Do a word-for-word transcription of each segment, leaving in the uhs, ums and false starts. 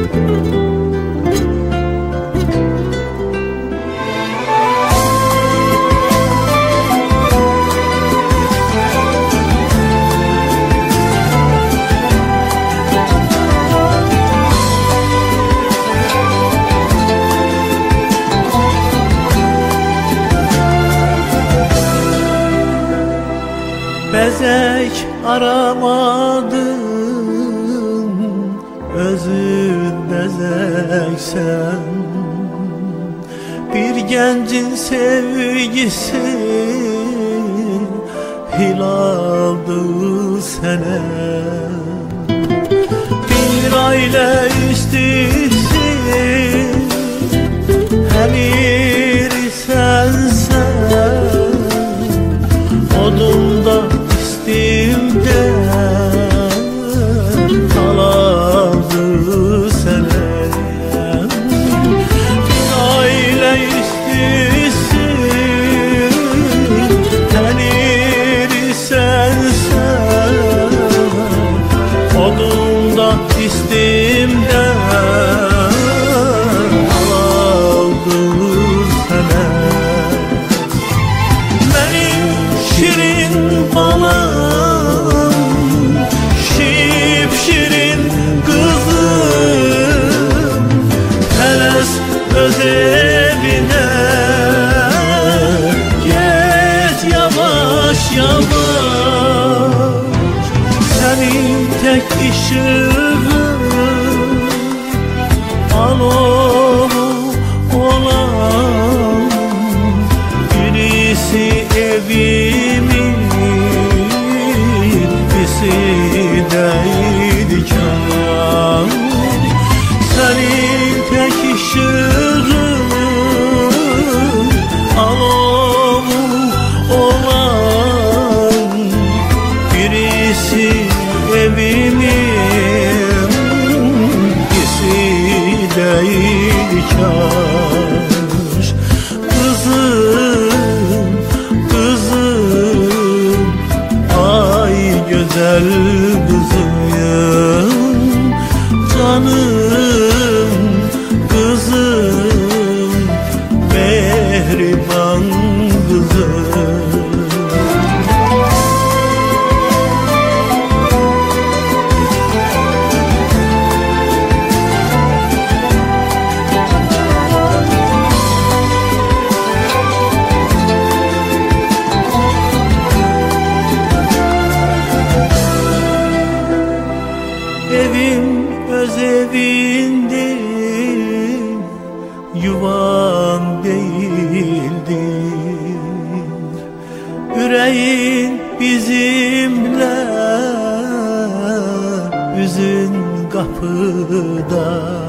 Bezek aramadım, özün bezeksen. Bir gencin sevgisi hilaldı sene. Bir aile istisin, emir sensen. Odumda istimde kalandı senem. Bir aile istisin, tenir sensen. Odumda istimde kalandı senem. Benim şirin balam, şipşirin kızım, teles öz evine. Geç yavaş yavaş, senin tek ışığın al onu olan. Birisi evimin, birisi deydi kan. Senin tek ışığın al onu olan. Birisi evimin, birisi deydi kan. Kızım, kızım, ay güzel kızım. Canım kızım, mehriban kızım. Evim öz evindir, yuvan değildir. Yüreğin bizimle, üzün kapıda.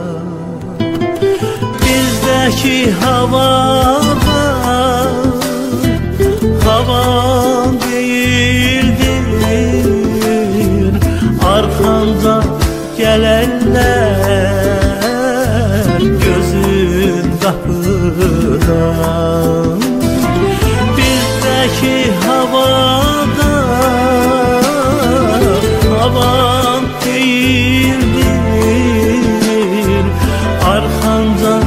Bizdeki havada havan değildir. Arkanda gelenler gözün kapıda. Bizdeki havada havan değildir. Arkandan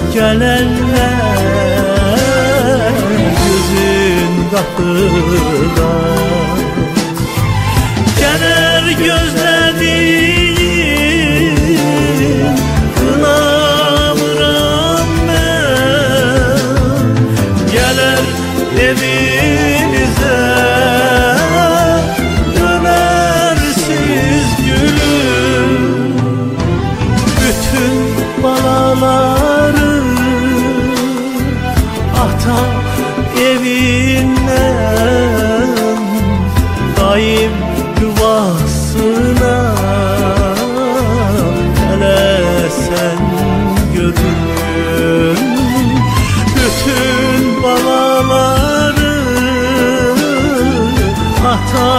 gelenler gözün kapıda. Gelir gözlediğim, kınamıram ben. Gelir evinize, dönersiz gülüm. Bütün balaları ata evinden, daim yuvasına. Hele sen görün bütün balaları ata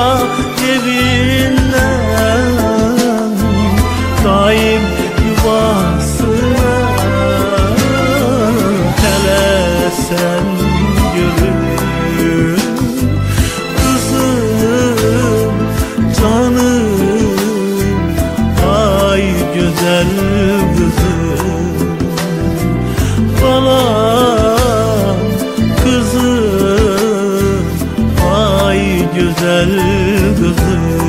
evinden, daim yuvasına. güzel kızım.